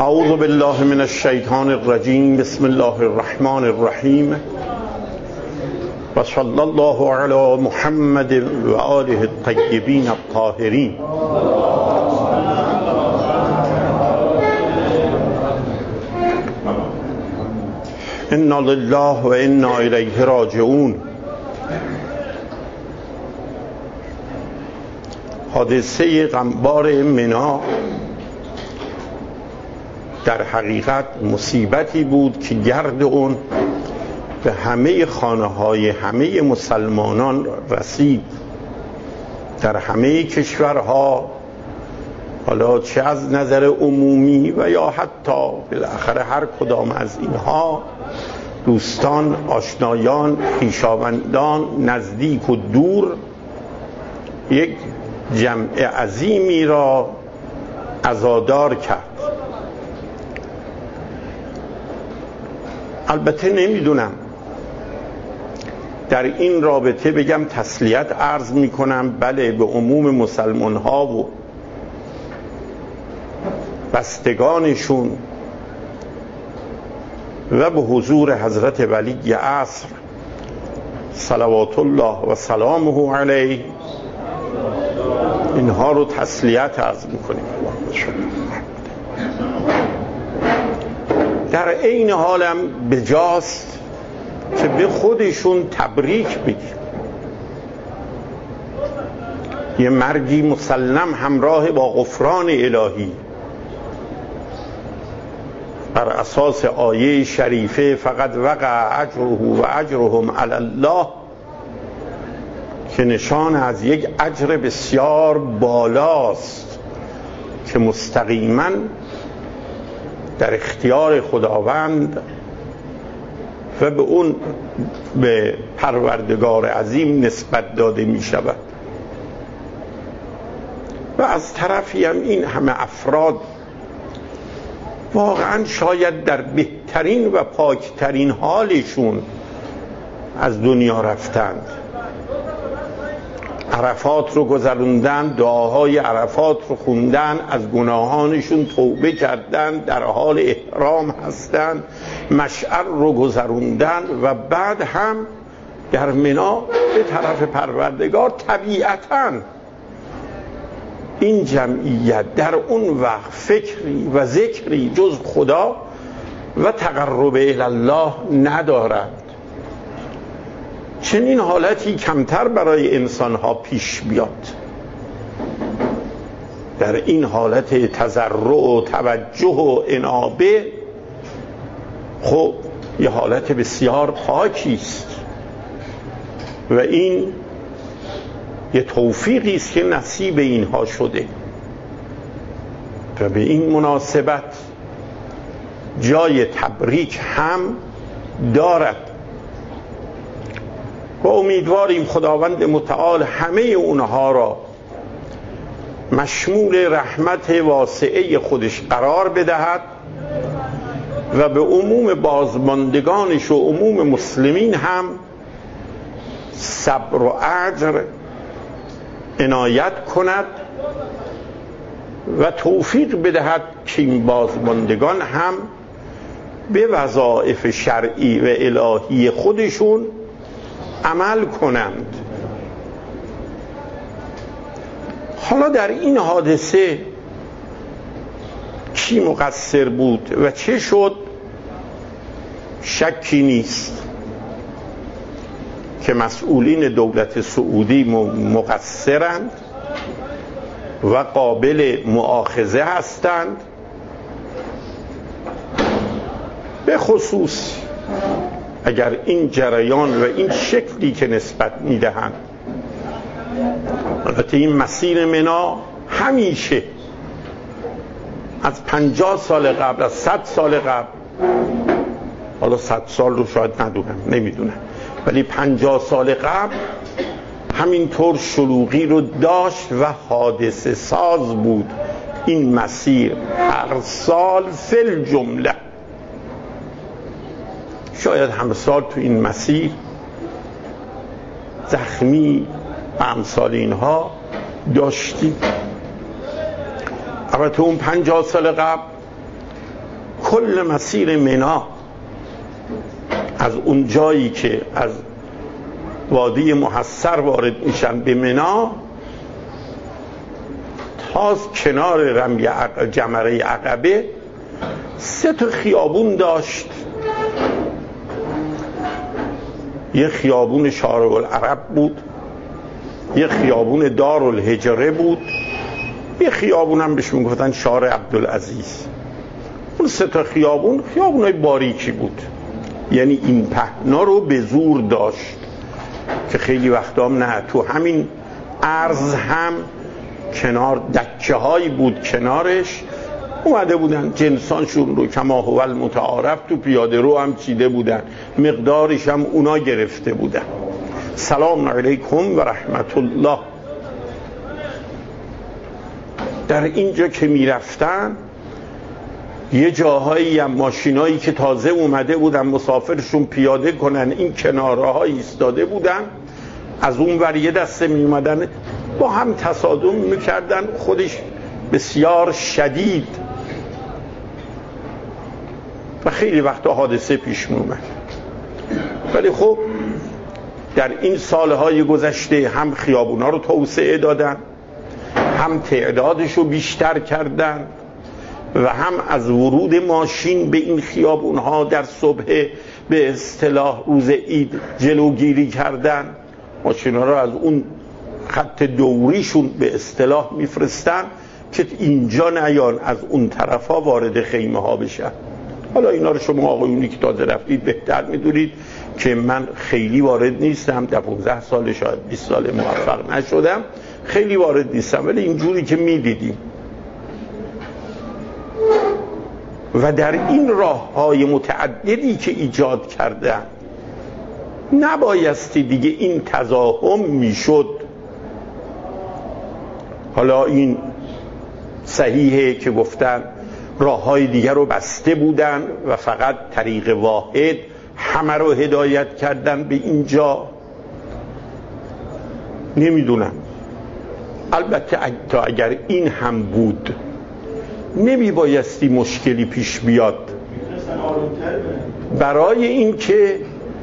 اعوذ بالله من الشیطان الرجیم. بسم الله الرحمن الرحیم و صلی الله علی محمد و آله الطیبین الطاهرین. انا لله و انا الیه راجعون. حادثه غمبار منی در حقیقت مصیبتی بود که گرد اون به همه خانه‌های همه مسلمانان رسید، در همه کشورها، حالا چه از نظر عمومی و یا حتی بالاخره هر کدام از اینها دوستان، آشنایان، خویشاوندان نزدیک و دور یک جمع عظیمی را عزادار کرد. البته نمیدونم در این رابطه بگم تسلیت عرض میکنم بله به عموم مسلمان ها و بستگانشون و به حضور حضرت ولی عصر صلوات الله و سلامه علیه اینها رو تسلیت عرض میکنیم. در عین حالم بجاست که به خودشون تبریک بگیم. یه مرگی مسلم همراه با غفران الهی بر اساس آیه شریفه فقط وقع اجره و اجرهم علی الله که نشان از یک اجر بسیار بالاست که مستقیما در اختیار خداوند و به اون به پروردگار عظیم نسبت داده می شود. و از طرفی هم این همه افراد واقعا شاید در بهترین و پاکترین حالشون از دنیا رفتند، عرفات رو گذروندن، دعاهای عرفات رو خوندن، از گناهانشون توبه کردن، در حال احرام هستن، مشعر رو گذروندن و بعد هم در منی به طرف پروردگار. طبیعتاً این جمعیت در اون وقت فکری و ذکری جز خدا و تقرب الله ندارد. چنین حالتی کمتر برای انسانها پیش بیاد. در این حالت تضرع و توجه و انابه خب یه حالت بسیار پاکی است و این یه توفیقی است که نصیب اینها شده و به این مناسبت جای تبریک هم دارد و امیدواریم خداوند متعال همه اونها را مشمول رحمت واسعه خودش قرار بدهد و به عموم بازماندگانش و عموم مسلمین هم صبر و اجر عنایت کند و توفیق بدهد که این بازماندگان هم به وظایف شرعی و الهی خودشون عمل کنند. حالا در این حادثه کی مقصر بود و چه شد؟ شکی نیست که مسئولین دولت سعودی مقصرند و قابل مؤاخذه هستند، به خصوص اگر این جریان و این شکلی که نسبت میدهند. البته این مسیر منی همیشه از 50 سال قبل، از 100 سال قبل، حالا 100 سال رو شاید نمیدونم ولی 50 سال قبل همینطور شلوغی رو داشت و حادثه ساز بود این مسیر. هر سال فل جمله شاید همه سال تو این مسیر زخمی و امثال اینها داشتیم. البته اون 50 سال قبل کل مسیر منا از اون جایی که از وادی محصر وارد میشن به منا تا کنار رمی جمره عقبه 3 تا خیابون داشت. یه خیابون شارع العرب بود، یه خیابون دارالهجره بود، یه خیابون هم بهش میگفتن شارع عبدالعزیز. اون 3 تا خیابونای باریکی بود، یعنی این پهنا رو به زور داشت که خیلی وقتا هم نه. تو همین عرض هم کنار دکه هایی بود، کنارش اومده بودن جنسانشون رو کما هو المتعارف تو پیاده رو هم چیده بودن، مقدارش هم اونا گرفته بودن. سلام علیکم و رحمت الله. در اینجا که میرفتن یه جاهایی هم ماشینایی که تازه اومده بودن مسافرشون پیاده کنن این کنارها ایستاده بودن، از اون ور یه دسته می اومدن با هم تصادم میکردن، خودش بسیار شدید و خیلی وقتا حادثه پیش می اومد. ولی خب در این سالهای گذشته هم خیابونا رو توسعه دادن، هم تعدادش رو بیشتر کردن و هم از ورود ماشین به این خیابونها در صبح به اصطلاح روز عید جلوگیری کردن. ماشینا رو از اون خط دوریشون به اصطلاح میفرستن که اینجا نیان، از اون طرفا وارد خیمه ها بشن. حالا اینا رو شما آقایونی که تازه رفتید بهتر میدونید که من خیلی وارد نیستم، در 15 سال شاید 20 سال موفق نشدم، خیلی وارد نیستم، ولی اینجوری که میدیدیم. و در این راه‌های متعددی که ایجاد کردن نبایستی دیگه این تزاحم میشد. حالا این صحیحه که گفتن راه‌های دیگر رو بسته بودن و فقط طریق واحد همه رو هدایت کردن به اینجا. نمیدونم، البته تا اگر این هم بود نمی بایستی مشکلی پیش بیاد. برای این که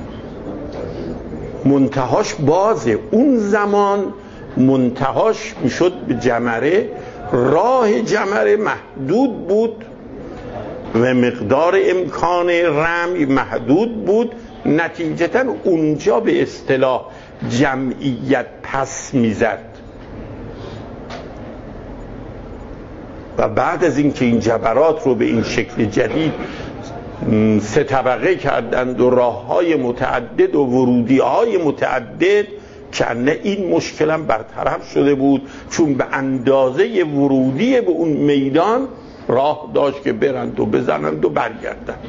منتهاش بازه، اون زمان منتهاش میشد به جمره، راه جمره محدود بود و مقدار امکان رمی محدود بود، نتیجتا اونجا به اصطلاح جمعیت پس میزد. و بعد از اینکه این جبرات رو به این شکل جدید 3 طبقه کردند و راه‌های متعدد و ورودی‌های متعدد، کنه این مشکل هم برطرف شده بود، چون به اندازه ورودی به اون میدان راه داشت که برند و بزنند و برگردند.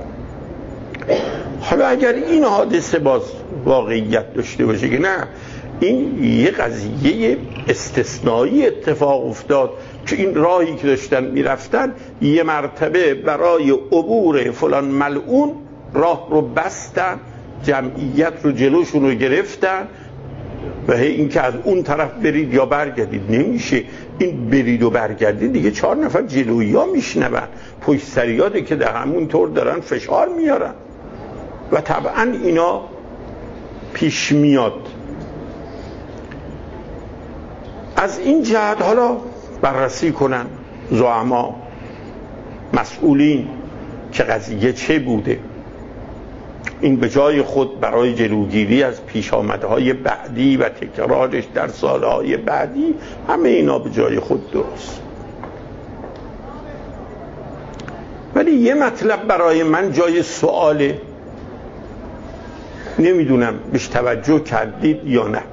حالا اگر این حادثه باز واقعیت داشته باشه که نه، این یه قضیه استثنایی اتفاق افتاد که این راهی که داشتن میرفتن یه مرتبه برای عبور فلان ملعون راه رو بستن، جمعیت رو جلوشون رو گرفتن و این که از اون طرف برید یا برگردید نمیشه. این برید و برگردید دیگه 4 نفر جلویی ها میشنون، پشت سریاده که در همون طور دارن فشار میارن و طبعا اینا پیش میاد. از این جهت حالا بررسی کنن زعما مسئولین که قضیه چه بوده. این به جای خود برای جلوگیری از پیش آمدهای بعدی و تکرارش در سالهای بعدی، همه اینا به جای خود درست. ولی یه مطلب برای من جای سواله، نمیدونم بهش توجه کردید یا نه.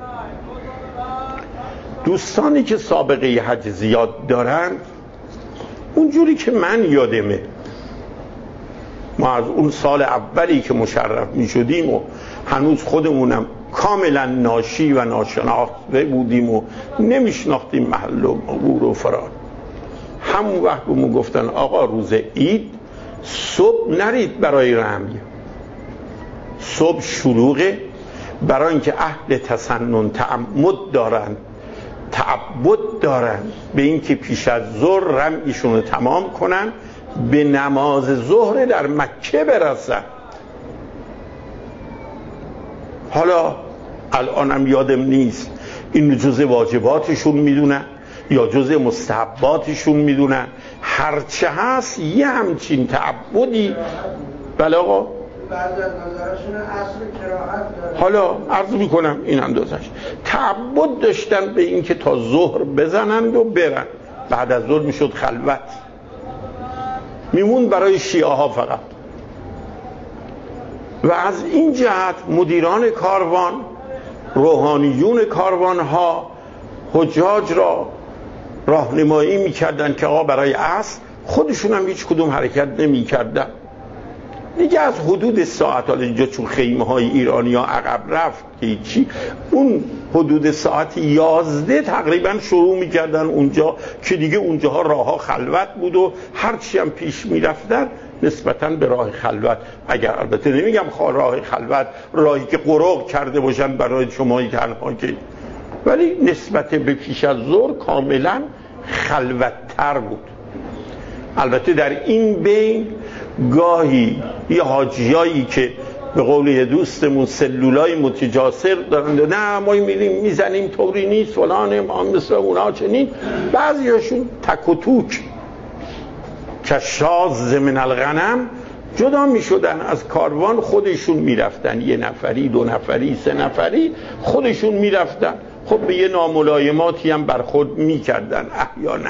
دوستانی که سابقه حج زیاد دارن، اونجوری که من یادمه ما از اون سال اولی که مشرف می شدیم و هنوز خودمونم کاملا ناشی و ناشناخته بودیم و نمیشناختیم محل و عبور و فرار، همون وقت بهمون گفتن آقا روز عید صبح نرید برای رمی، صبح شلوغه، برای اینکه اهل تسنن تعمد دارن، تعبد دارن به اینکه پیش از ظهر رمیشون رو تمام کنن به نماز ظهر در مکه برسن. حالا الانم یادم نیست این جزء واجباتشون میدونن یا جزء مستحباتشون میدونن، هرچه هست یه همچین تعبدی. بله آقا، حالا عرض میکنم این اندازش تعبد داشتن به این که تا ظهر بزنند و برن، بعد از ظهر میشد خلوت، میمون برای شیعه ها فقط. و از این جهت مدیران کاروان، روحانیون کاروان ها حجاج را راهنمایی میکردن که آقا برای عصر، خودشون هم هیچ کدوم حرکت نمیکردن دیگه از حدود ساعت. حالا اینجا چون خیمه های ایرانی ها عقب رفت که چی، اون حدود ساعت 11 تقریبا شروع میکردن اونجا که دیگه اونجاها راه ها خلوت بود و هرچی هم پیش میرفتن نسبتاً به راه خلوت، اگر البته نمیگم راه خلوت راهی که قرق کرده باشن برای شمایی تنها که، ولی نسبت به پیش از ظهر کاملا خلوت‌تر بود. البته در این بین گاهی یه حاجیایی که به قول یه دوستمون سلولای متجاسر دارن، نه ما میریم میزنیم طوری نیست فلانه، ما مثل اونا چنین، بعضیاشون تک و توک که شاذ من الغنم جدا میشدن از کاروان، خودشون میرفتن، یه نفری، دو نفری، سه نفری خودشون میرفتن. خب به یه ناملایماتی هم برخورد میکردن احیانا،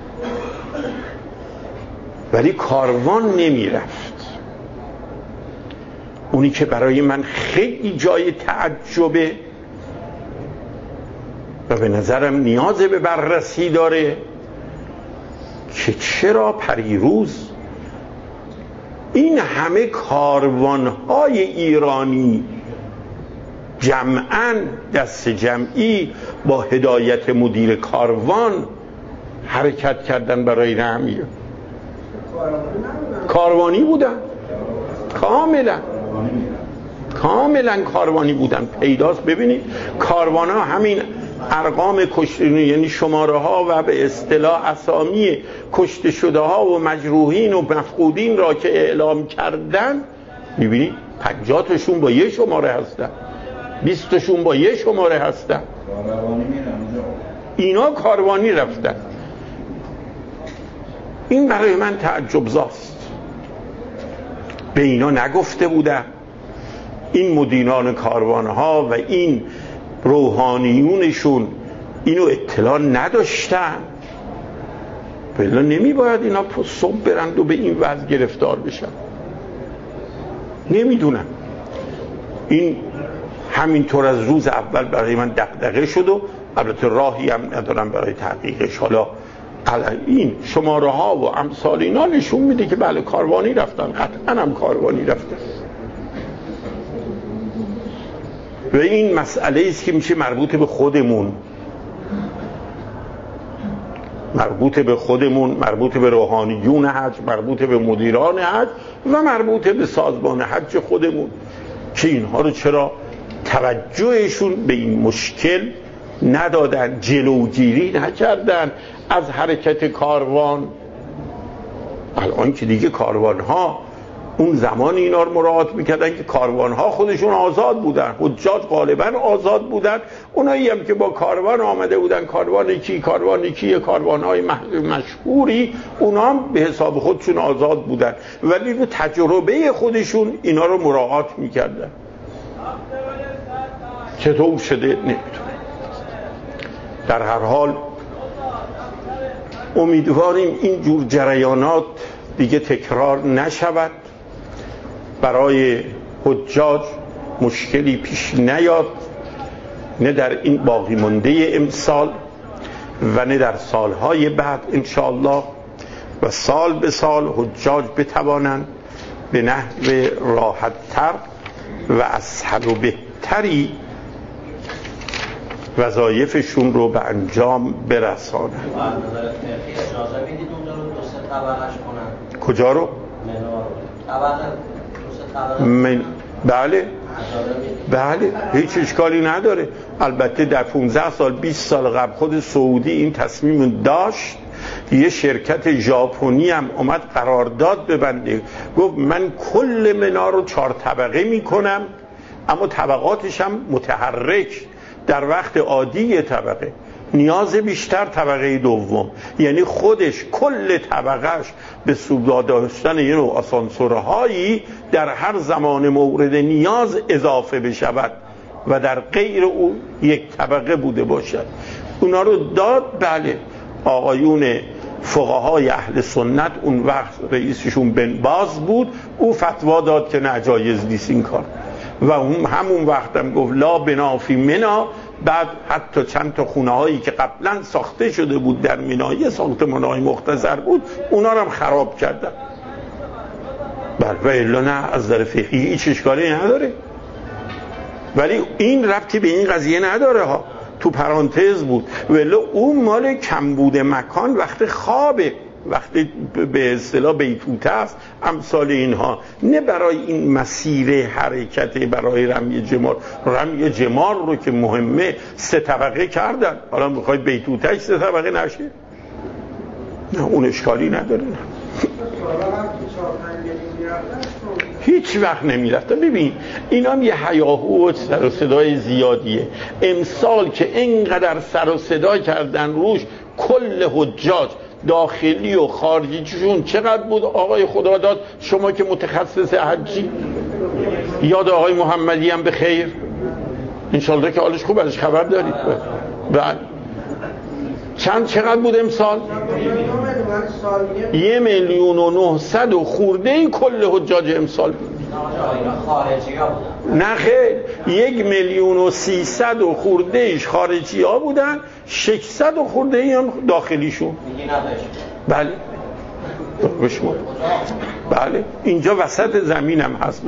ولی کاروان نمیرفت. اونی که برای من خیلی جای تعجبه و به نظرم نیاز به بررسی داره که چرا پریروز این همه کاروان‌های ایرانی جمعاً دست جمعی با هدایت مدیر کاروان حرکت کردن برای رحمیه. کاروانی بودن، کاملا کاروانی بودن. پیداست ببینید کاروان ها همین ارقام کشته، یعنی شماره ها و به اصطلاح اسامی کشته شده ها و مجروحین و مفقودین را که اعلام کردن، میبینید 50 تاشون با یه شماره هستن، 20 تاشون با یه شماره هستن. اینا کاروانی رفتن. این برای من تعجب زاست. به اینا نگفته بودن این مدیران کاروانها و این روحانیونشون اینو اطلاع نداشتن؟ بلا نمی باید اینا صبح برند و به این وضع گرفتار بشن. نمیدونم. این همینطور از روز اول برای من دغدغه شد و البته راهی هم ندارم برای تحقیقش. حالا این شماره ها و امثال اینا نشون میده که بله کاروانی رفتن، قطعا هم کاروانی رفتن. و این مسئله است که میشه مربوط به خودمون، مربوط به روحانیون حج، مربوط به مدیران حج و مربوط به سازمان حج خودمون، که اینها رو چرا توجهشون به این مشکل ندادن، جلوگیری نکردن از حرکت کاروان. الان که دیگه کاروان ها، اون زمان اینا رو مراعات میکردن که کاروان ها خودشون آزاد بودن، حجاج غالبا آزاد بودن. اونایی هم که با کاروان آمده بودن، کاروان کاروان های مشهوری، اونا هم به حساب خودشون آزاد بودن، ولی رو تجربه خودشون اینا رو مراعات میکردن. چطور شده نمیدونم. در هر حال امیدواریم این جور جریانات دیگه تکرار نشود، برای حجاج مشکلی پیش نیاد، نه در این باقی مانده امسال و نه در سالهای بعد انشاءالله، و سال به سال حجاج بتوانند به نحو راحت‌تر و اسهل و بهتری وظایفشون رو به انجام برسانند. اجازه میدید اونجا رو 2-3 طبقه‌اش کنن؟ کجا رو؟ بله هیچ اشکالی نداره. البته در 15 سال 20 سال قبل خود سعودی این تصمیم داشت یه شرکت ژاپنی هم اومد قرارداد ببنده، گفت من کل منا رو 4 طبقه میکنم، اما طبقاتش هم متحرک، در وقت عادی یه طبقه، نیاز بیشتر طبقه دوم، یعنی خودش کل طبقهش به سودا داشتن یه نوع آسانسورهایی در هر زمان مورد نیاز اضافه بشود و در غیر او یک طبقه بوده باشد. اونا رو داد. بله، آقایون فقهای اهل سنت، اون وقت رئیسشون بن باز بود، او فتوا داد که ناجایز نیست این کار، و همون وقت هم گفت لا بنا فی منا. بعد حتی چند تا خونه هایی که قبلا ساخته شده بود در منا، یه ساختمان‌های مختصر بود، اونا رو هم خراب کردن. بله، و الا نه، از نظر فقهی هیچ اشکالی نداره. ولی این ربطی به این قضیه نداره ها، تو پرانتز بود. ولی اون مال کمبود مکان وقت خوابه، وقتی به اصطلاح بیتوته است، امثال اینها، نه برای این مسیر حرکت برای رمی جمار. رمی جمار رو که مهمه 3 طبقه کردن، حالا میخوای بیتوتهش 3 طبقه نشه؟ نه، اون اشکالی نداره. نه هیچ وقت نمیرفتن. ببین این هم یه هیاهو و سر و صدای زیادیه. امسال که اینقدر سر و صدا کردن روش، کل حجاج داخلی و خارجیشون چقدر بود آقای خداداد؟ شما که متخصص حجی، یاد آقای محمدی هم به خیر انشالله که حالش خوب، ازش خبر دارید؟ بله. چقدر بود امسال؟ 1,900,000 و خورده این کل حجاج امسال بود. نه خیر، 1,300,000 و خورده ایش خارجی ها بودن، 600 و خورده ای هم داخلیشون. بله بشمار. بله، اینجا وسط زمینم هست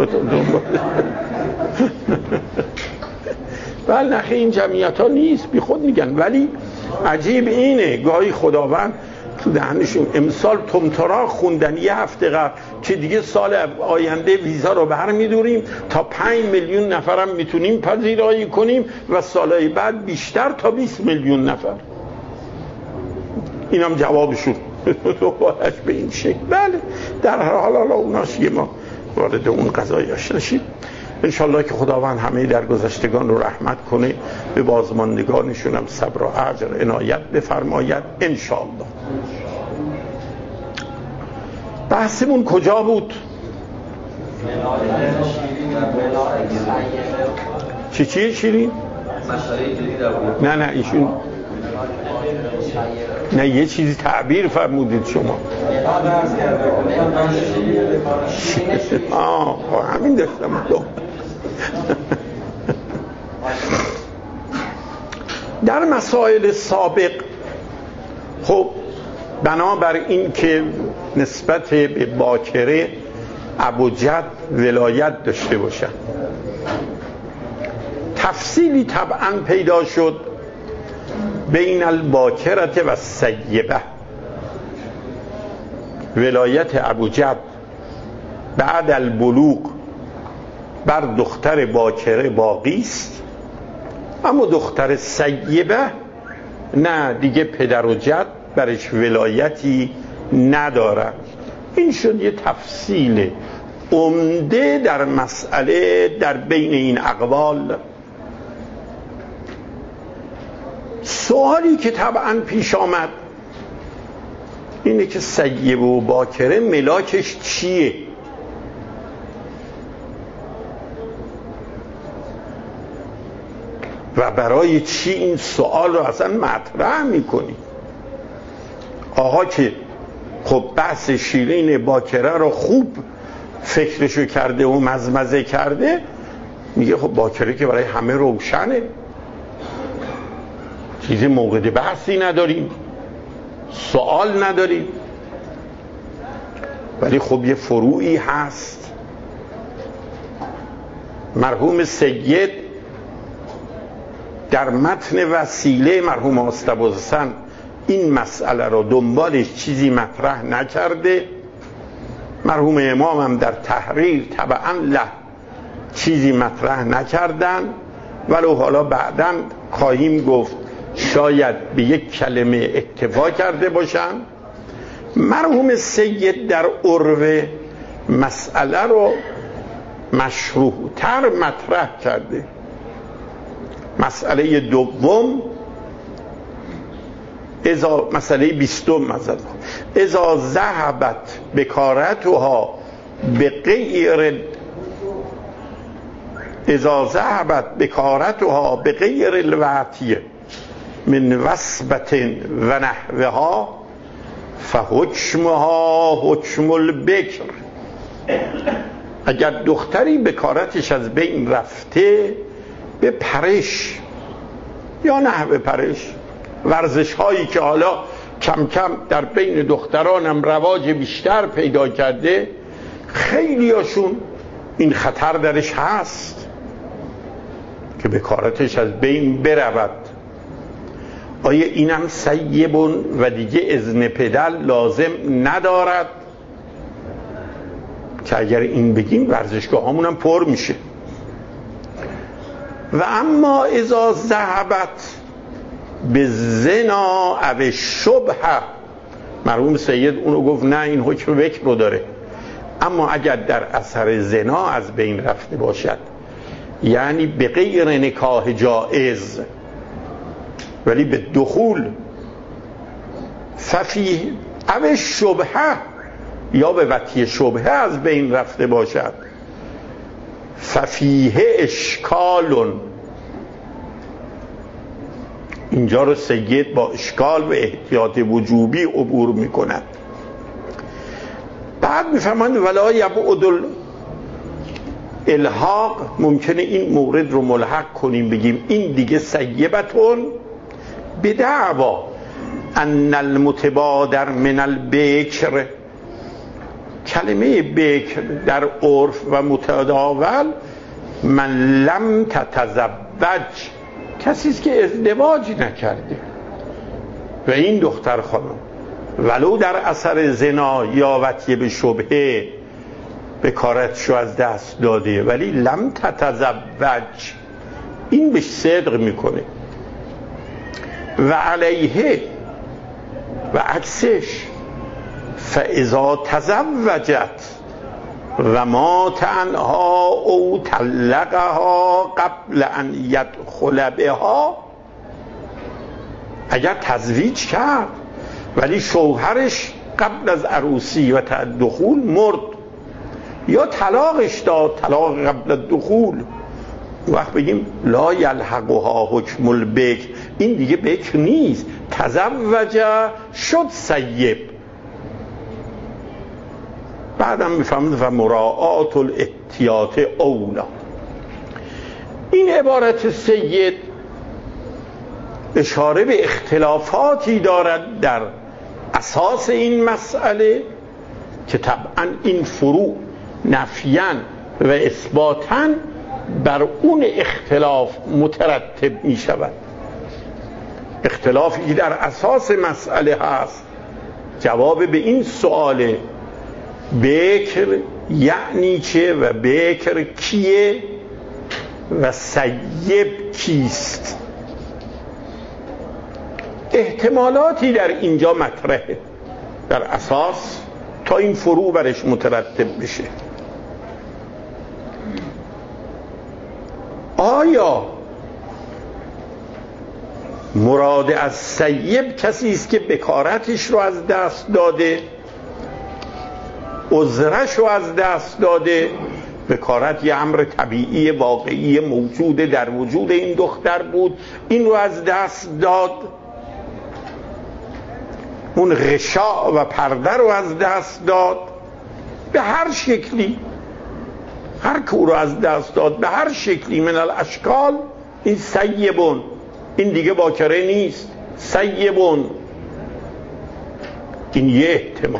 بله، نخیر این جمعیت ها نیست، بی خود میگن. ولی عجیب اینه، گاهی خداوند تو دهنشون امسال تمترا خوندن یه هفته قبل که دیگه سال آینده ویزا رو برمی‌داریم تا 5 میلیون نفرم میتونیم پذیرایی کنیم و سالهای بعد بیشتر تا 20 میلیون نفر. اینم جوابشون دوبارش به این شکل. بله، در هر حال حالا اوناش یه ما وارد اون قضایاش نشید. انشالله که خداوند همه درگذشتگان رو رحمت کنه، به بازماندگانشون هم صبر و اجر عنایت بفرماید انشالله. بحثمون کجا بود؟ چی شیرین؟ نه ایشون نه، یه چیزی تعبیر فرمودید شما. همین داشتم. در مسائل سابق، خب بنابر این که نسبت به باکره ابوجد ولایت داشته باشن، تفصیلی طبعا پیدا شد بین الباکرت و السیبه. ولایت ابوجد بعد البلوغ بر دختر باکره باقی است، اما دختر سیبه نه، دیگه پدر و جد برش ولایتی ندارد. این شد یه تفصیل عمده در مسئله در بین این اقوال. سوالی که طبعا پیش آمد اینه که سیبه و باکره ملاکش چیه؟ و برای چی این سوال رو اصلا مطرح میکنی؟ آقا که خب بحث شیرین باکره رو خوب فکرشو کرده و مزمزه کرده، میگه خب باکره که برای همه روشنه، چیزی موقع بحثی نداریم، سوال نداریم. ولی خب یه فروعی هست. مرحوم سید در متن وسیله مرحوم آستبوزسن این مسئله رو دنبالش چیزی مطرح نکرده. مرحوم امام هم در تحریر طبعا چیزی مطرح نکردن، ولو حالا بعداً خواهیم گفت شاید به یک کلمه اکتفا کرده باشن. مرحوم سید در عروه مسئله رو مشروح‌تر مطرح کرده. مسئله دوم، مسئله 20 مثلا، اذا ذهبت بکارتها به غیر الوعطیه من وصبت و نحوها فحکمها حکم البکر. اگر دختری بکارتش از بین رفته به پرش یا نحو پرش، ورزش هایی که حالا کم کم در بین دخترانم رواج بیشتر پیدا کرده، خیلی هاشون این خطر درش هست که بکارتش از بین برود. آیا اینم سیبون و دیگه اذن پدر لازم ندارد؟ که اگر این بگیم ورزشگاه همونم پر میشه. و اما اذا ذهبت به زنا او شبه، مرحوم سید اونو گفت نه این حکم بکر رو داره، اما اگر در اثر زنا از بین رفته باشد، یعنی به غیر نکاح جائز ولی به دخول، ففیه او شبه یا به وطی شبهه از بین رفته باشد، ففیه اشکالون. اینجا رو سید با اشکال و احتیاط وجوبی عبور میکند. بعد میفهمند ولا یبعد الحاق، ممکنه این مورد رو ملحق کنیم بگیم این دیگه سیبتون بدعوا ان المتبادر من البکر. کلمه بکر در عرف و متداول من لم تتزوج، کسی است که ازدواج نکرده. و این دختر خانم ولو در اثر زنا یا وطیه به شبهه بکارتشو از دست داده ولی لم تتزوج، این بهش صدق میکنه. و علیه و عکسش فاذا تزوجت و مات عنها او طلقها قبل ان یدخل بها، اگر تزویج کرد ولی شوهرش قبل از عروسی و دخول مرد یا طلاقش داد، طلاق قبل الدخول، وقت بگیم لا یلحقها حکم البکر، این دیگه بکر نیست، تزوجه شد سیب. بعدم میفهمید و مراعات الاحتیاط اولا. این عبارت سید اشاره به اختلافاتی دارد در اساس این مسئله که طبعا این فروع نفیاً و اثباتاً بر اون اختلاف مترتب می شود. اختلافی که در اساس مسئله هست، جواب به این سؤال بکر یعنی چه و بکر کیه و سیب کیست، احتمالاتی در اینجا مطرحه در اساس تا این فروع برش مترتب بشه. آیا مراد از سیب کسی است که بکارتش رو از دست داده، عذرش رو از دست داده؟ بکارت یه امر طبیعی واقعی موجود در وجود این دختر بود، این رو از دست داد. اون غشاء و پرده رو از دست داد به هر شکلی، هر که او رو از دست داد به هر شکلی من الاشکال، این سیبون، این دیگه باکره نیست، سیبون. این یه احتمال.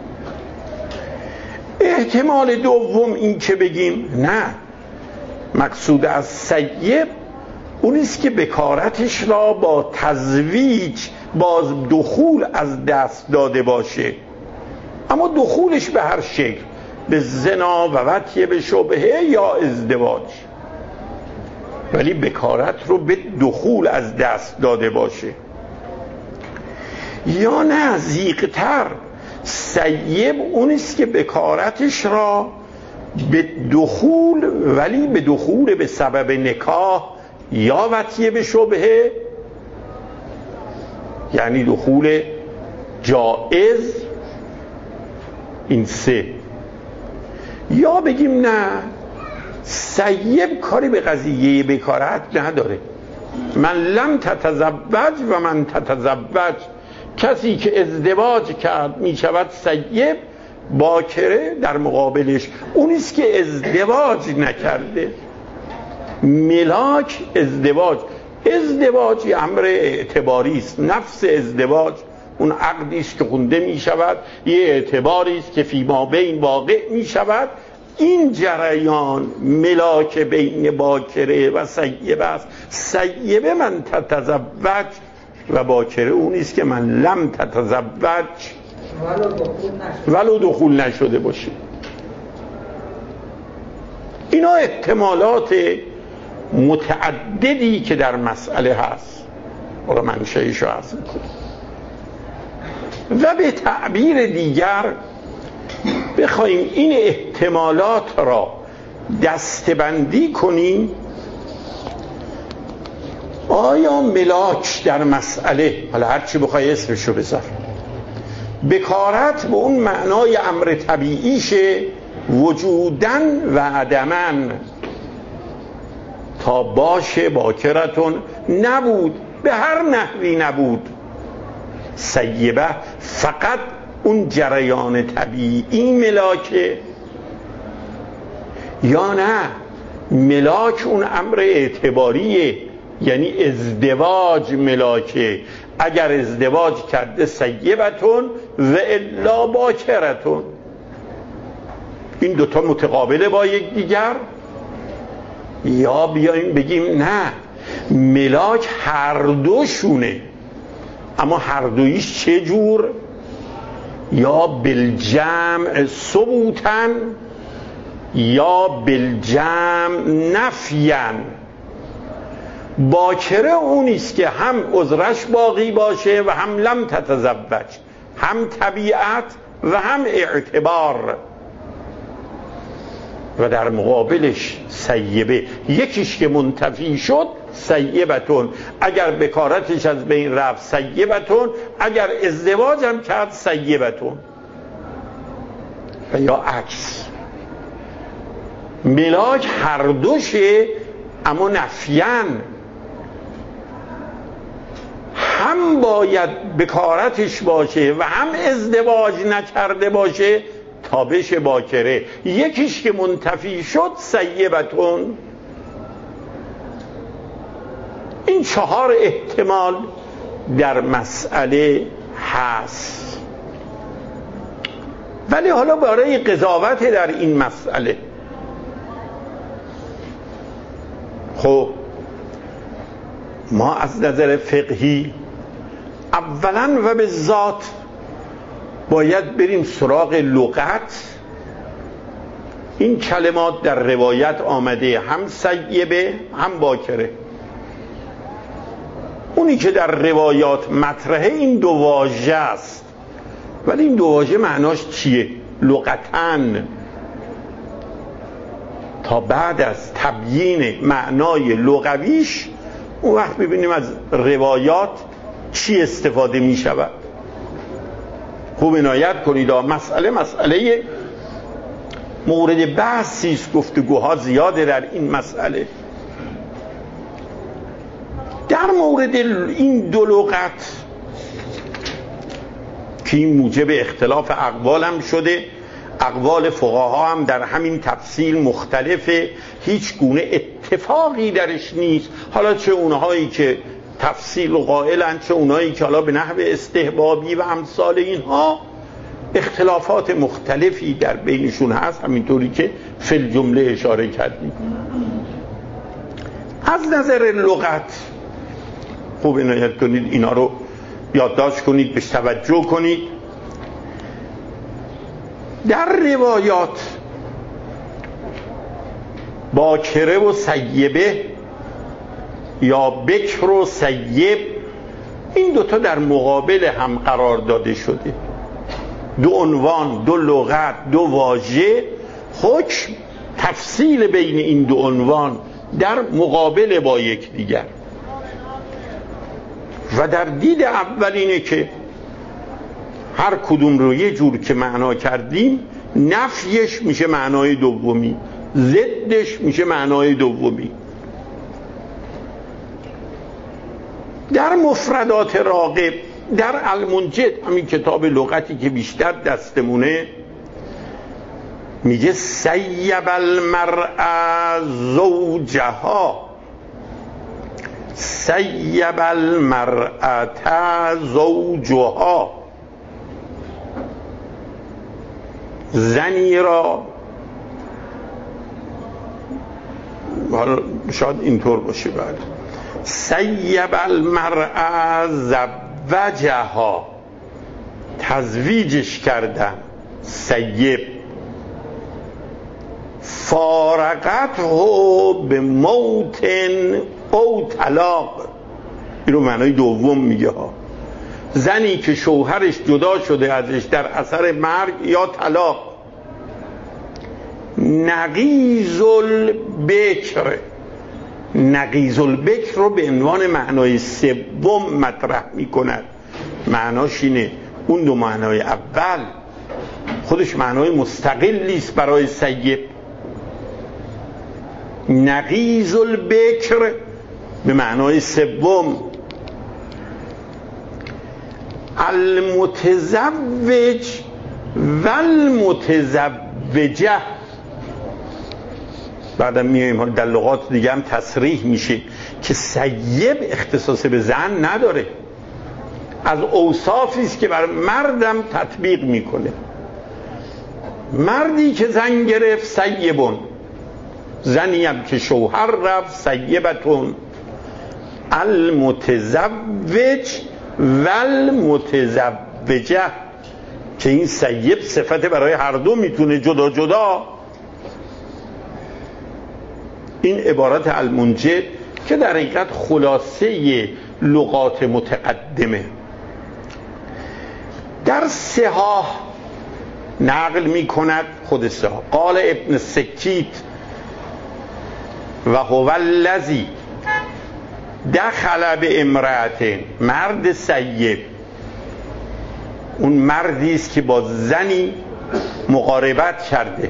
احتمال دوم این که بگیم نه، مقصود از سیب اونیست که بکارتش را با تزویج باز دخول از دست داده باشه، اما دخولش به هر شکل، به زنا و وطیه به شبهه یا ازدواج. ولی بکارت رو به دخول از دست داده باشه، یا نه زیق‌تر سیب اونیست که بکارتش را به دخول، ولی به دخول به سبب نکاح یا وطیه به شبهه، یعنی دخول جائز، این سه، یا بگیم نه سیب کاری به قضیه بکارت نداره. من لم تتزوج و من تتزوج، کسی که ازدواج کرد می شود سیب، باکره در مقابلش اونیست که ازدواج نکرده. ملاک ازدواج یه امر اعتباری است، نفس ازدواج اون عقدی است که خونده می شود، یه اعتباری است که فی ما بین واقع می شود. این جریان ملاک بین باکره و سیبه است. سیبه من تتزوج و باکره اون است که من لم تتزوج ولو دخول نشده باشه. اینا احتمالات متعددی که در مسئله هست، حالا منشأشو عرض میکنم. و به تعبیر دیگر بخوایم این احتمالات را دسته‌بندی کنیم، آیا ملاک در مسئله، حالا هرچی بخوای اسمشو بذار، بکارت به اون معنای امر طبیعیشه وجودن و عدمن، تا باشه باکرتون نبود، به هر نحوی نبود. سیبه فقط اون جریان طبیعی ملاکه، یا نه ملاک اون امر اعتباریه، یعنی ازدواج ملاکه. اگر ازدواج کرده سیبتون و الا باکرتون. این دوتا متقابله با یک دیگر، یا بیاییم بگیم نه ملاک هر دوشونه، اما هر دویش چه جور؟ یا بالجمع ثبوتن یا بالجمع نفین. باکره اونیست که هم عذرش باقی باشه و هم لم تتزوج، هم طبیعت و هم اعتبار. و در مقابلش سیبه، یکیش که منتفی شد سیبتون، اگر بکارتش از بین رفت سیبتون، اگر ازدواج هم کرد سیبتون. و یا عکس، ملاک هر دوشه اما نفیان، هم باید بکارتش باشه و هم ازدواج نکرده باشه تا بشه باکره. یکیش که منتفی شد سیبتون. این 4 احتمال در مسئله هست. ولی حالا برای قضاوت در این مسئله، خب ما از نظر فقهی اولا و به ذات باید بریم سراغ لغت. این کلمات در روایت آمده هم سیبه هم باکره. اونی که در روایات مطرحه این دو واژه است، ولی این دو واژه معناش چیه لغتن؟ تا بعد از تبیین معنای لغویش اون وقت ببینیم از روایات چی استفاده می شود. خوب عنایت کنید، مسئله مورد بحثی است، گفتگوها زیاده در این مسئله. در مورد این دو لغت که این موجب اختلاف اقوال هم شده، اقوال فقها هم در همین تفصیل مختلفه، هیچ گونه اتفاقی درش نیست. حالا چه اونهایی که تفصیل قائلن، چه اونهایی که حالا به نحو استحبابی و امثال اینها، اختلافات مختلفی در بینشون هست، همینطوری که فی الجمله اشاره کردیم. از نظر لغت خوب عنایت کنید، اینا رو یادداشت کنید، بهش توجه کنید. در روایات باکره و سیبه یا بکر و سیب، این دوتا در مقابل هم قرار داده شده. دو عنوان، دو لغت، دو واژه، حکم تفصیل بین این دو عنوان در مقابل با یکدیگر. و در دید اول اینه که هر کدوم رو یه جور که معنا کردیم، نفیش میشه معنای دومی، ضدش میشه معنای دومی. در مفردات راغب در المنجد، همین کتاب لغتی که بیشتر دستمونه، میگه سیب المرأة زوجها، سیب المرأة زوجها، زنی را، حالا شاید اینطور باشه، بعد سیب المرأة زوجها، تزویجش کردن، سیب، فارقته به موت او طلاق، اینو معنای دوم میگه ها، زنی که شوهرش جدا شده ازش در اثر مرگ یا طلاق. نقیض البکر، نقیض البکر رو به عنوان معنای سوم مطرح میکند. معناش اینه اون دو معنای اول خودش معنای مستقلی است برای سیب. نقیض البکر به معنای سوم. المتزوج و المتزوجه، بعدم میایم در لغات دیگه هم تصریح میشه که سیب اختصاص به زن نداره، از اوصافی است که بر مردم تطبیق میکنه. مردی که زن گرفت سیبون، زنی هم که شوهر رفت سیبتون. المتزوج و المتزوجه، که این سیب صفت برای هر دو میتونه جدا جدا. این عبارت المنجد که در حقیقت خلاصه لغات متقدمه. در صحاح نقل میکند خود صحاح، قال ابن سکیت و هو الذی دخل به امرأة، مرد سیب اون مردی است که با زنی مقاربت کرده.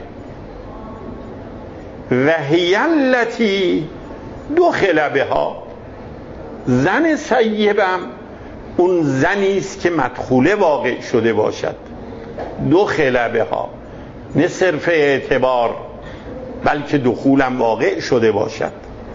و هی التی دخل بها، زن سیبم اون زنی است که مدخوله واقع شده باشد. دخل بها نه صرف اعتبار بلکه دخولم واقع شده باشد.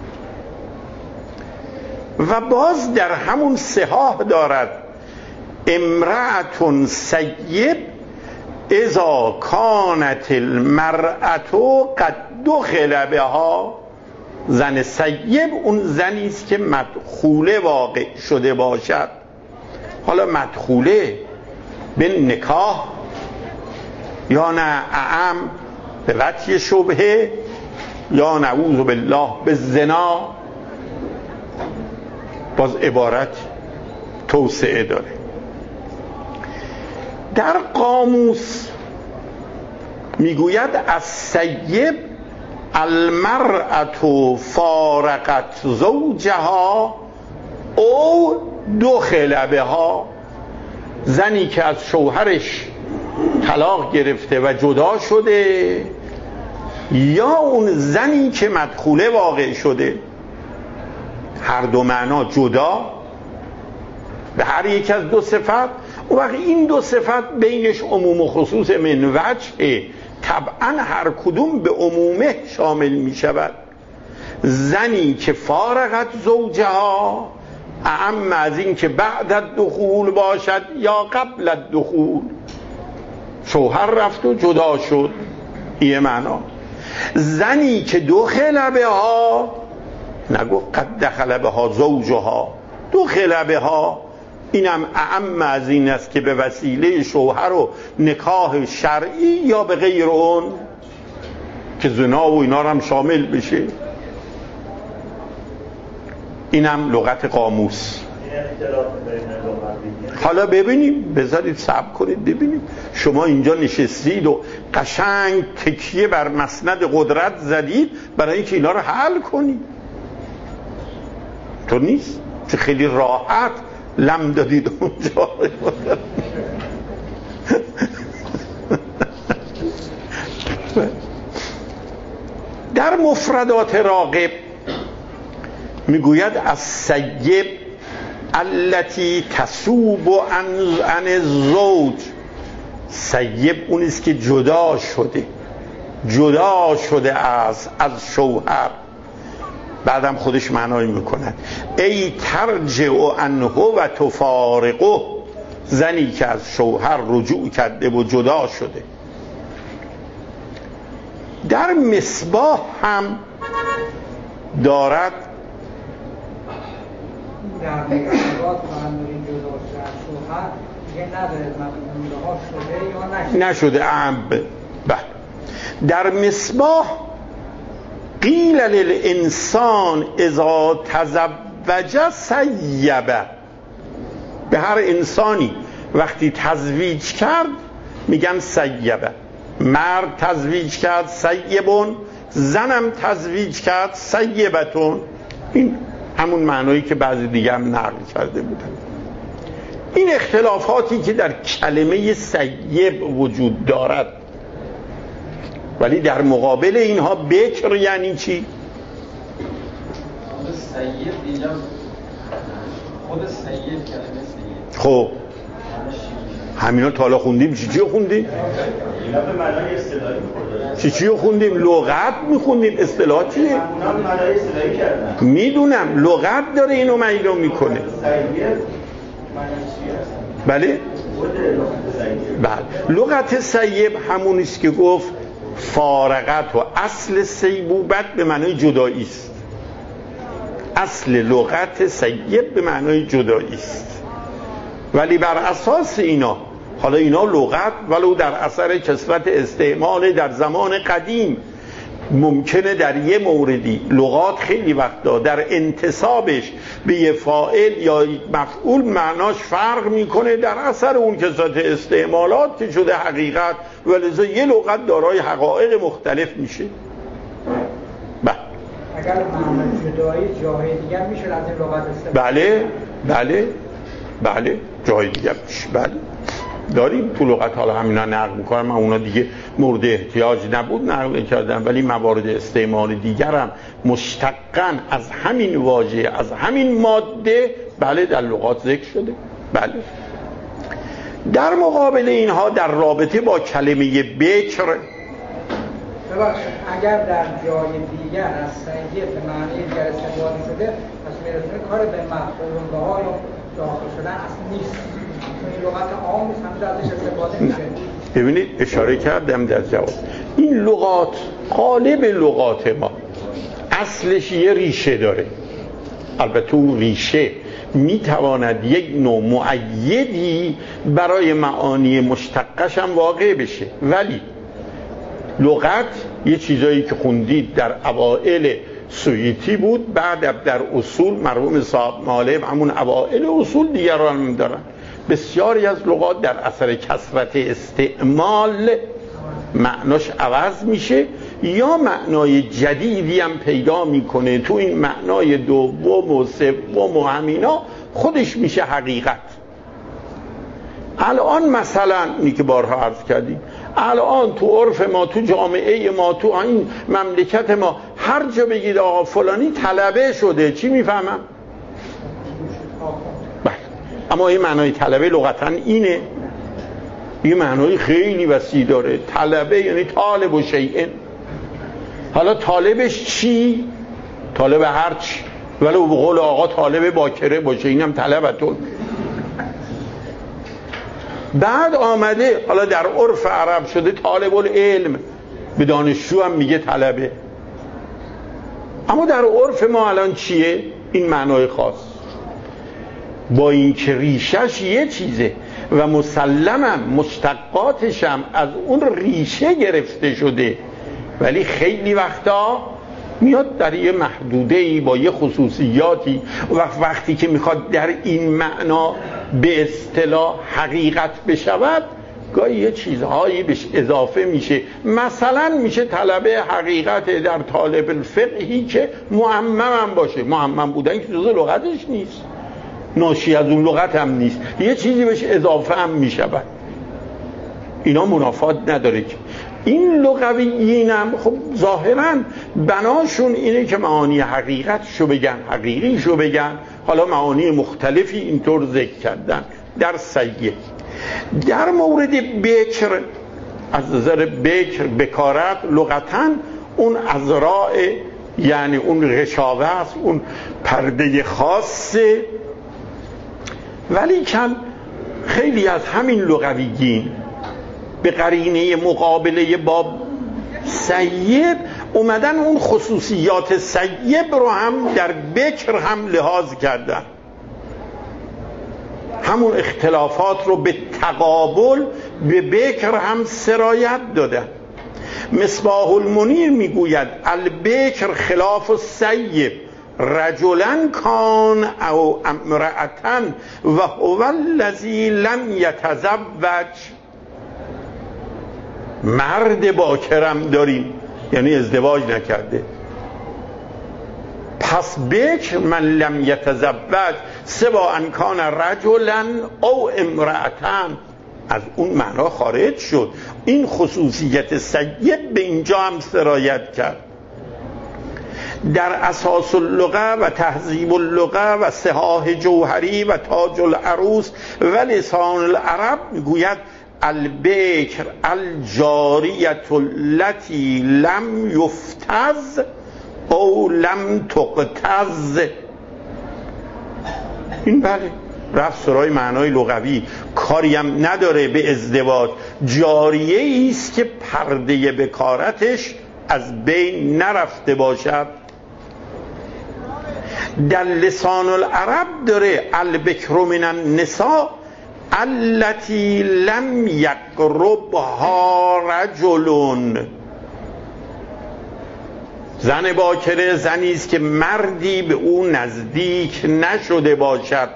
و باز در همون صحاح دارد امرأة سیب اذا کانت المرأة قد دخل بها، زن سیب اون زنی است که مدخوله واقع شده باشد. حالا مدخوله به نکاح یا نه اعم به وجه شبهه یا نعوذ بالله به زنا، باز عبارت توسعه داره. در قاموس میگوید از سیب المرأة فارقت زوجها او دخل بها، زنی که از شوهرش طلاق گرفته و جدا شده یا اون زنی که مدخوله واقع شده. هر دو معنا جدا به هر یک از دو صفت. و وقتی این دو صفت بینش عموم و خصوص من وجه، طبعا هر کدوم به عمومه شامل می شود. زنی که فارغت زوجها اعم از این که بعد الدخول باشد یا قبل الدخول، شوهر رفت و جدا شد، این معنا. زنی که دخل بها، نگو قد دخل بها زوجها، دخل بها، اینم اعم از این است که به وسیله شوهر و نکاح شرعی یا به غیر اون که زنا و اینا هم شامل بشه. اینم لغت قاموس. حالا ببینیم، بذارید صبر کنید ببینیم. شما اینجا نشستید و قشنگ تکیه بر مسند قدرت زدید برای اینکه اینا رو حل کنید. تو نیست که خیلی راحت لم دادید اونجا. در مفردات راغب میگوید از سیب التي تسوب عن الزوج. سیب اونیست که جدا شده از شوهر. بعدم خودش معنایی میکند ای ترجع عنه و تفارقه، زنی که از شوهر رجوع کرده و جدا شده. در مصباح هم دارد در مقابلات معمولی جدا شده از شوهر دیگه نداره معموله ها شده یا نشده. بله. در مصباح قیل للانسان اذا تزوج سیبه. به هر انسانی وقتی تزویج کرد میگن سیبه. مرد تزویج کرد سیبون، زنم تزویج کرد سیبتون. این همون معنایی که بعضی دیگه هم نقل کرده بودن. این اختلافاتی که در کلمه سیب وجود دارد، ولی در مقابل اینها بکر یعنی چی؟ خود سیب کلمه سیب. خب همینا تا حالا خوندیم. چی خوندیم؟ اینا به معنای اصطلاحی می‌خوردن. چی خوندیم؟ لغت می‌خوندیم. اصطلاح چیه؟ اونا به معنای اصطلاحی کردن. میدونم لغت داره اینو معلوم میکنه. بله؟ بله. لغت سیب همونیست که گفت فارقت و اصل سیبوبت به معنای جدایی است. اصل لغت سیب به معنای جدایی است. ولی بر اساس اینا، حالا اینا لغت ولو در اثر کثرت استعمال در زمان قدیم، ممکنه در یه موردی لغات خیلی وقتا در انتسابش به یه فاعل یا مفعول معناش فرق میکنه در اثر اون کثرت استعمالات که شده حقیقت، ولذا یه لغت دارای حقایق مختلف میشه. اگر معنی جدایی جای دیگر میشه از این لغت استفاده. بله جای دیگر میشه. بله داریم تو لغت. حالا همینا نقل میکنم، من اونا دیگه مورد احتیاج نبود نقل کردم، ولی موارد استعمال دیگر هم مشتقاً از همین واژه، از همین ماده، بله در لغات ذکر شده. بله. در مقابل اینها در رابطه با کلمه بکر، اگر در جای دیگر از سیب به معنی دیگر استفاده شده، پس میرسونه کار به مفعول ها یا داخل شدن اصلا نیست. این لغت عام نیست، همین ازش استفاده میشه. ببینید اشاره کردم در جواب. این لغات قالب لغات ما اصلش یه ریشه داره. البته اون ریشه میتواند یک نوع مؤیدی برای معانی مشتقش هم واقع بشه، ولی لغت یه چیزایی که خوندید در اوائل سویتی بود، بعد در اصول مرحوم صاحب مالب همون اوائل اصول دیگران هم دارن. بسیاری از لغات در اثر کثرت استعمال معناش عوض میشه یا معنای جدیدی هم پیدا میکنه. تو این معنای دوم و سوم و همینا خودش میشه حقیقت. الان مثلا اینی که بارها عرض کردیم، الان تو عرف ما، تو جامعه ما، تو این مملکت ما، هر جا بگید آقا فلانی طلبه شده، چی میفهمم؟ بله. اما این معنای طلبه لغتاً اینه. این معنای خیلی وسیع داره. طلبه یعنی طالب و شیئن. حالا طالبش چی؟ طالب هرچی، ولو به قول آقا طالب باکره باشه، اینم طلبتون. بعد آمده حالا در عرف عرب شده طالب العلم، به دانشجو هم میگه طلبه. اما در عرف ما الان چیه؟ این معنای خاص، با این که ریشش یه چیزه و مسلمم مشتقاتش هم از اون ریشه گرفته شده، ولی خیلی وقتا میاد در یه محدوده‌ای با یه خصوصیاتی و وقتی که میخواد در این معنا به اصطلاح حقیقت بشود گاهی یه چیزهایی بهش اضافه میشه. مثلا میشه طلبه حقیقت در طالب الفقهی که معمم هم باشه. معمم بودن که جزء لغتش نیست، ناشی از اون لغت هم نیست، یه چیزی بهش اضافه هم میشود. اینا منافات نداره که این لغویین هم خب ظاهرا بناشون اینه که معانی حقیقت شو بگن، حقیقی شو بگن. حالا معانی مختلفی اینطور ذکر کردن در سیه. در مورد بکر، از نظر بکر بکارت لغتاً اون ازراع، یعنی اون غشاوه است، اون پرده خاصه. ولی کن خیلی از همین لغویین به قرینه مقابله با سیب اومدن اون خصوصیات سیب رو هم در بکر هم لحاظ کردن، همون اختلافات رو به تقابل به بکر هم سرایت دادن. مصباح المنیر میگوید البکر خلاف السیب رجلا کان او امرأة و هو الذی لم یتزوج. مرد باکرم داریم یعنی ازدواج نکرده، پس بکر من لم یتزوج سوا ان کان رجلا او امرأة از اون معنا خارج شد. این خصوصیت سیب به اینجا هم سرایت کرد. در اساس اللغه و تهذیب اللغه و صحاح جوهری و تاج العروس و لسان العرب میگوید البکر الجاریة التي لم یفتز او لم تقتز. این بله رفت سرای معنای لغوی، کاری هم نداره به ازدواج. جاریه است که پرده بکارتش از بین نرفته باشد. در لسان العرب داره البکر من النساء التي لم یقربها رجل. زن باکره زنی است که مردی به او نزدیک نشده باشد.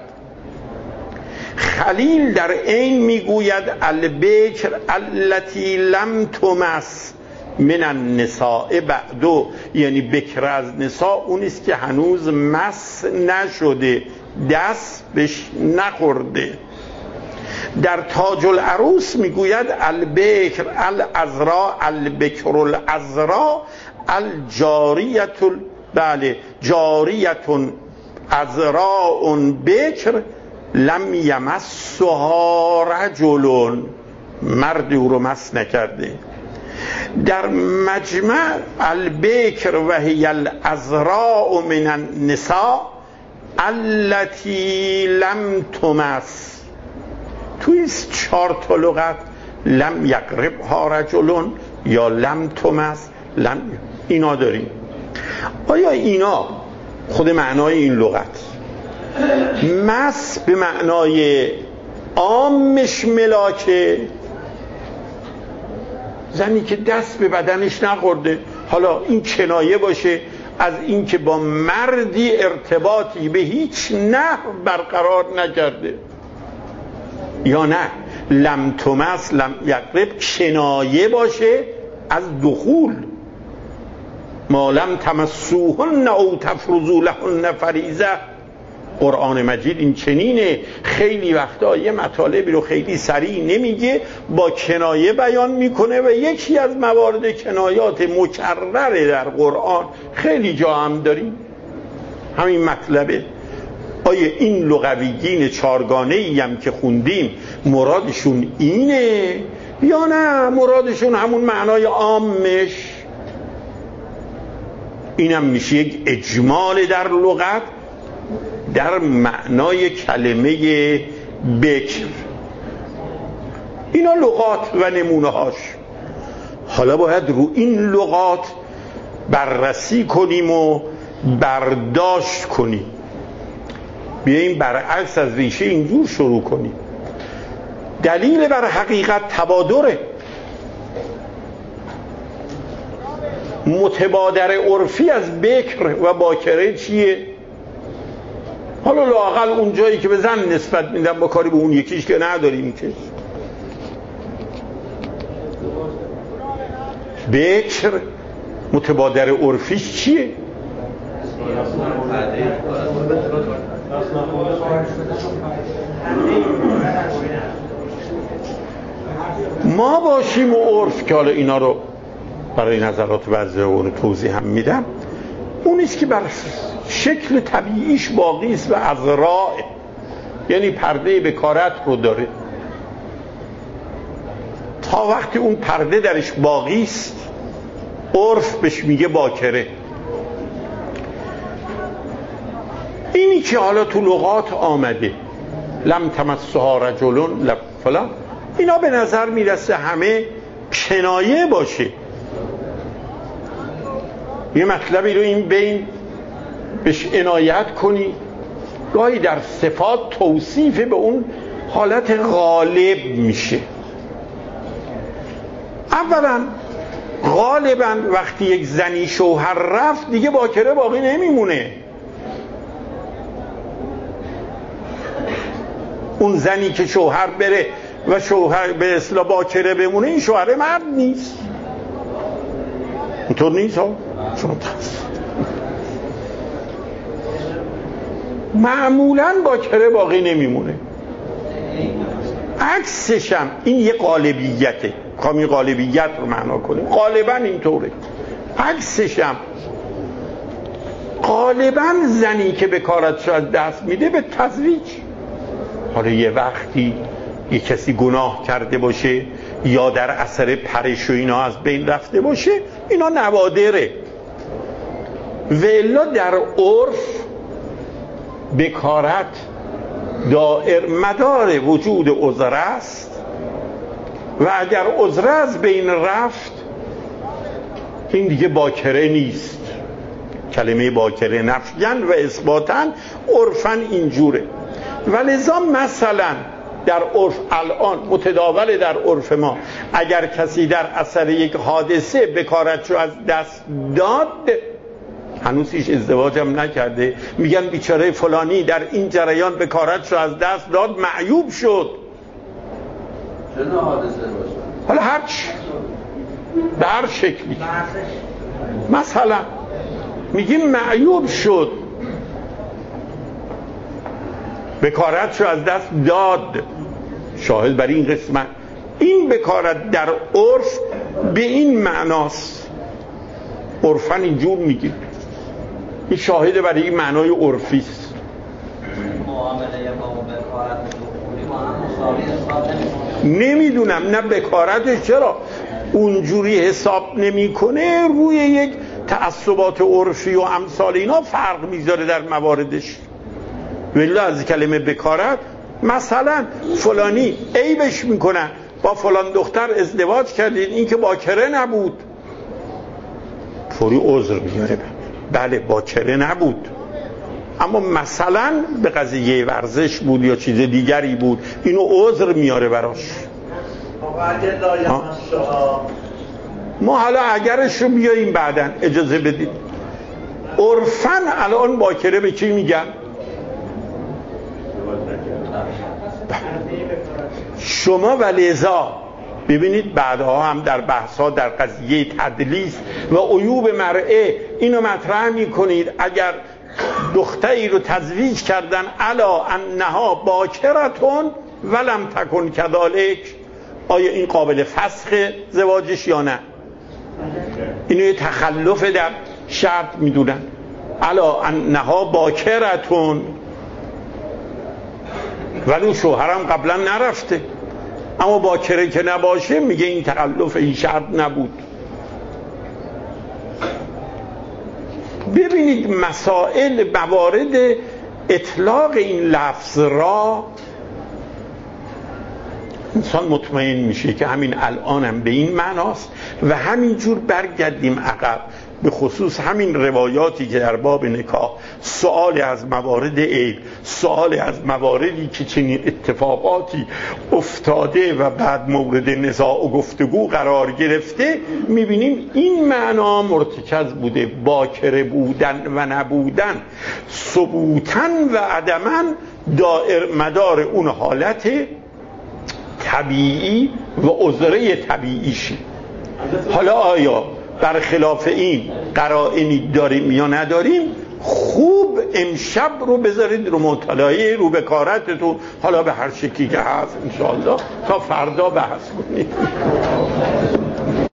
خلیل در عین میگوید البکر التي لم تمس من النساء بعدو، یعنی بکر از نساء اون است که هنوز مس نشده، دست بهش نخورده. در تاج العروس میگوید البکر العذراء البکر العذراء الجاریة، بله جاریة عذراء بکر لم یمسها رجل، مرد او رو مس نکرده. در مجمع البکر و هی العذراء من النساء التي لم تمس، توی 4 تا لغت لم یقربها رجل یا لم تمس لم، اینا داریم. آیا اینا خود معنای این لغت مس به معنای عامش ملاکه، زنی که دست به بدنش نخورده، حالا این کنایه باشه از این که با مردی ارتباطی به هیچ نحو برقرار نکرده، یا نه لم تمس لم یقرب کنایه باشه از دخول، ما لم تمسوهن او تفرضوا لهن فریضه. قرآن مجید این چنینه، خیلی وقتا یه مطالبی رو خیلی سریع نمیگه، با کنایه بیان میکنه و یکی از موارد کنایات مکرره در قرآن خیلی جا هم داریم همین مطلبه. آیا این لغویین 4گانه‌ای هم که خوندیم مرادشون اینه یا نه مرادشون همون معنای عامش؟ اینم میشه یک اجمال در لغت در معنای کلمه بکر. اینا لغات و نمونه هاش. حالا باید رو این لغات بررسی کنیم و برداشت کنیم، بیاییم برعکس از ریشه اینجور شروع کنیم. دلیل بر حقیقت تبادره. متبادر عرفی از بکر و باکره چیه؟ حالا لااقل اون جایی که به زن نسبت میدن با کاری به اون یکیش که نداریم که بکر متبادر عرفیش چیه؟ ما باشیم و عرف که حالا اینا رو برای نظرات بعضی رو توضیح هم میدم، اونیست که بر شکل طبیعیش باقی است و از راه، یعنی پرده بکارت رو داره. تا وقتی اون پرده درش باقی است عرف بهش میگه باکره. اینی که حالا تو لغات آمده لم تمسها رجلون لم فلان، اینا به نظر میرسه همه کنایه باشه، یه مطلبی رو این بین بهش عنایت کنی، گاهی در صفات توصیف به اون حالت غالب میشه. اولا غالبا وقتی یک زنی شوهر رفت دیگه باکره باقی نمیمونه. اون زنی که شوهر بره و شوهر به اصطلاح باکره بمونه، این شوهر مرد نیست. اینطور نیست ها؟ معمولا باکره باقی نمیمونه. عکسش هم این یه غالبیته، کامی غالبیت رو معنا کنیم، غالبا اینطوره. عکسش هم غالبا زنی که بکارتش از دست میده به تزویج. حالا یه وقتی یه کسی گناه کرده باشه یا در اثر پرش و اینا از بین رفته باشه، اینا نوادره. و الا در عرف بکارت مدار وجود عذر است و اگر عذر از بین رفت این دیگه باکره نیست. کلمه باکره نفیاً و اثباتاً عرفاً اینجوره. ولذا مثلا در عرف الان متداول در عرف ما، اگر کسی در اثر یک حادثه بکارتشو از دست داد، هنوز هیچ ازدواج هم نکرده، میگن بیچاره فلانی در این جریان بکارتشو از دست داد، معیوب شد. چه حادثه باشه؟ حالا هرچی به هر شکلی، مثلا میگیم معیوب شد، بکارتشو از دست داد. شاهد برای این قسمت، این بکارت در عرف به این معناست. عرفاً اینجور میگیم، این شاهد برای این معنای عرفی است. معامله با بکارت دخولی ما هم مساوی حساب نمی‌کنه. نمیدونم نه بکارتش چرا اونجوری حساب نمیکنه، روی یک تعصبات عرفی و امثال اینا فرق میذاره در مواردش. ولی از کلمه بکارت مثلا فلانی عیبش میکنن، با فلان دختر ازدواج کردید، این که باکره نبود، فوری عذر میاره، بله باکره نبود، اما مثلا به قضیه ورزش بود یا چیز دیگری بود، اینو عذر میاره براش. ما حالا اگرش رو بیاییم بعدن اجازه بدید. عرفاً الان باکره به چی میگن؟ شما ولذا ببینید بعدها هم در بحث‌ها در قضیه تدلیس و عیوب مرئه اینو مطرح می‌کنید. اگر دختری رو تزویج کردن الا انها باکرتون ولم تکن کذالک، آیا این قابل فسخ زواجش یا نه؟ اینو یه تخلف در شرط میدونن. الا انها باکرتون، ولی شوهرم قبلا نرفته، اما باکره که نباشه میگه این تخلف این شرط نبود. ببینید مسائل موارد اطلاق این لفظ را انسان مطمئن میشه که همین الانم به این معناست و همینجور برگردیم عقب، به خصوص همین روایاتی که در باب نکاح سؤال از موارد عیب، سؤال از مواردی که چنین اتفاقاتی افتاده و بعد مورد نزاع و گفتگو قرار گرفته، میبینیم این معنا مرتکز بوده: باکره بودن و نبودن، ثبوتن و عدمن، دائر مدار اون حالت طبیعی و عذره طبیعیشی. حالا آیا برخلاف این قرائنی داریم یا نداریم؟ خوب امشب رو بذارید رو مطالعه، رو به کارتتون، حالا به هر شکلی که هست انشاءالله تا فردا بحث کنید.